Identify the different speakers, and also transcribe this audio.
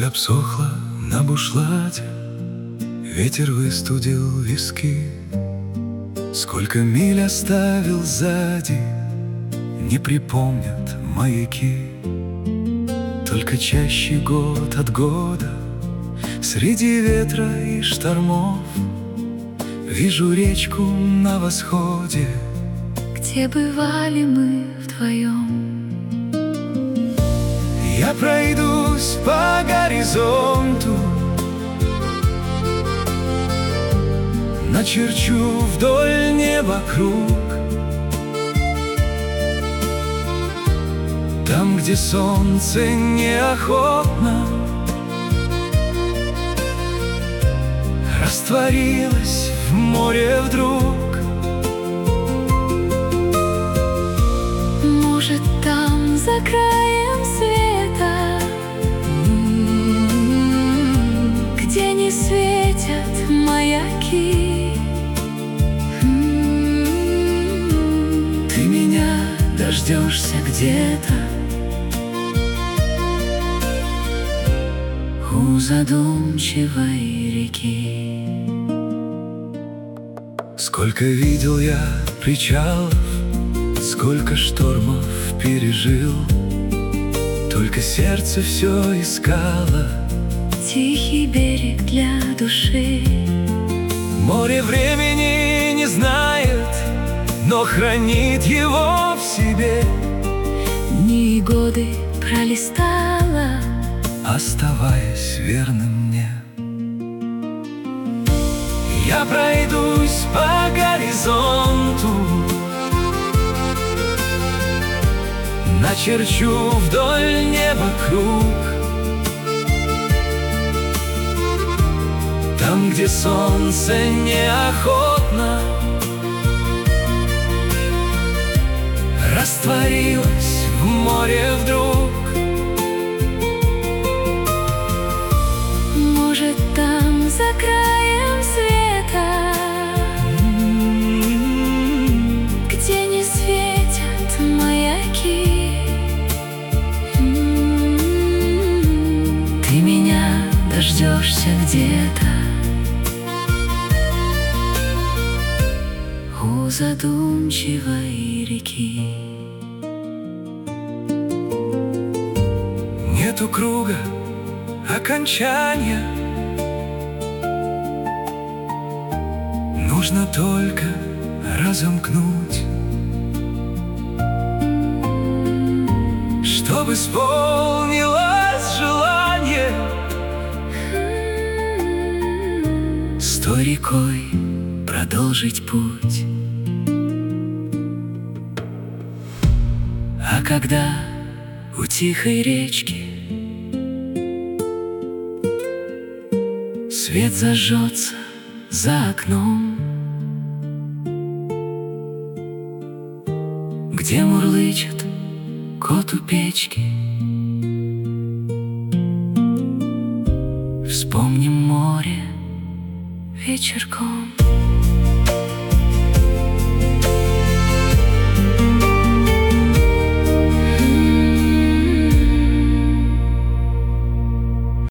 Speaker 1: обсохла на бушлате, ветер выстудил виски. Сколько миль оставил сзади, не припомнят маяки. Только чаще год от года, среди ветра и штормов, вижу речку на восходе,
Speaker 2: где бывали мы вдвоем.
Speaker 1: Я пройдусь по горизонту, начерчу вдоль неба круг. Там, где солнце неохотно растворилось в море вдруг.
Speaker 2: Может, там за краем света, где не светят маяки,
Speaker 1: Ты меня
Speaker 2: дождешься где-то у задумчивой реки.
Speaker 1: Сколько видел я причалов, сколько штормов пережил, только сердце все искало
Speaker 2: Тихий берег для души.
Speaker 1: Море времени не знает, но хранит его в себе.
Speaker 2: Дни и годы пролистала,
Speaker 1: оставаясь верным мне. Я пройдусь по горизонту, начерчу вдоль неба круг. Там, где солнце неохотно растворилось в море вдруг.
Speaker 2: может, там за краем света, где не светят маяки, ты меня дождешься где-то у задумчивой реки.
Speaker 1: Нету круга окончания, нужно только разомкнуть, чтобы исполнилось желание
Speaker 2: С той рекой продолжить путь. А когда у тихой речки свет зажжется за окном, где мурлычет кот у печки, вспомним море вечерком.